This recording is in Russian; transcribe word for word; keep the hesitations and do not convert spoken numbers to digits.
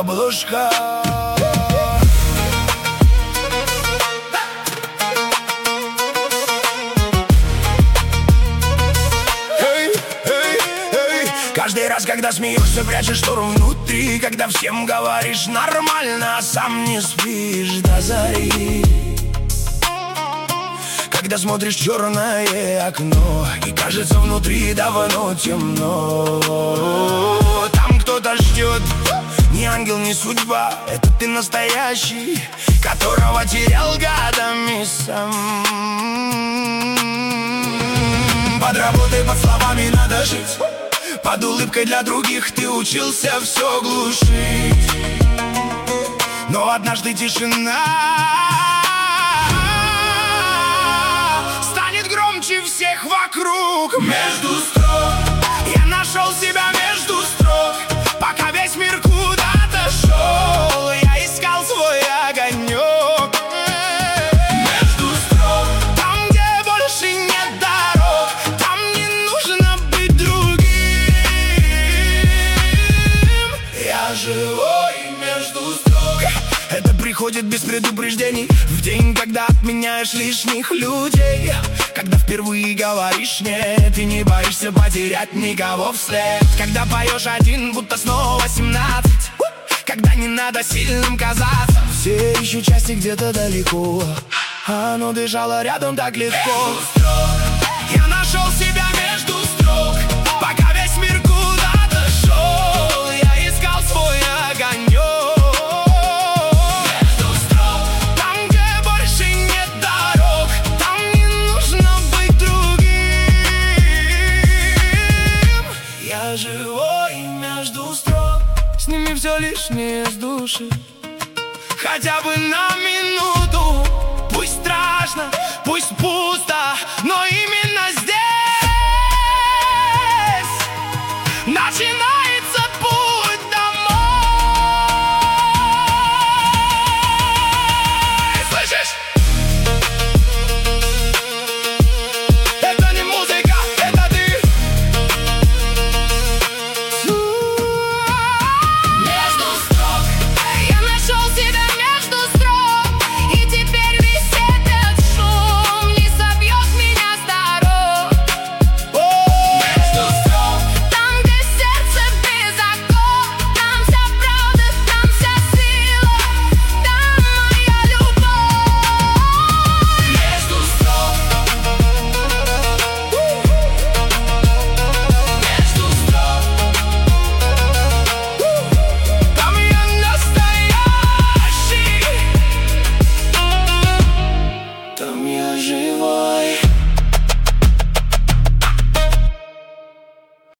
обложка. Каждый раз, когда смеешься, прячешь шторм внутри. Когда всем говоришь нормально, а сам не спишь до зари. Когда смотришь в черное окно и кажется внутри давно темно. Там кто-то ждет, ни ангел, ни судьба. Это ты настоящий, которого терял годами сам. Под работой, под словами надо жить. Под улыбкой для других ты учился все глушить. Но однажды тишина станет громче всех вокруг. Между строк я нашел себя между строк. Пока весь мир куда-то шел, я искал свой огонек. Между строк, там, где больше нет дорог, там не нужно быть другим. Я живой между строк. Это приходит без предупреждений, в день, когда отменяешь лишних людей. Когда впервые говоришь нет и не боишься потерять никого вслед. Когда поешь один, будто снова семнадцать. Когда не надо сильным казаться. Все ищут счастье где-то далеко, а оно дышало рядом так легко. Я нашел себя между строк. Пока весь мир куда-то шел, я искал свой огонек. Я живой между строк. Сними все лишнее с души, хотя бы на минуту. Пусть страшно, пусть пусто,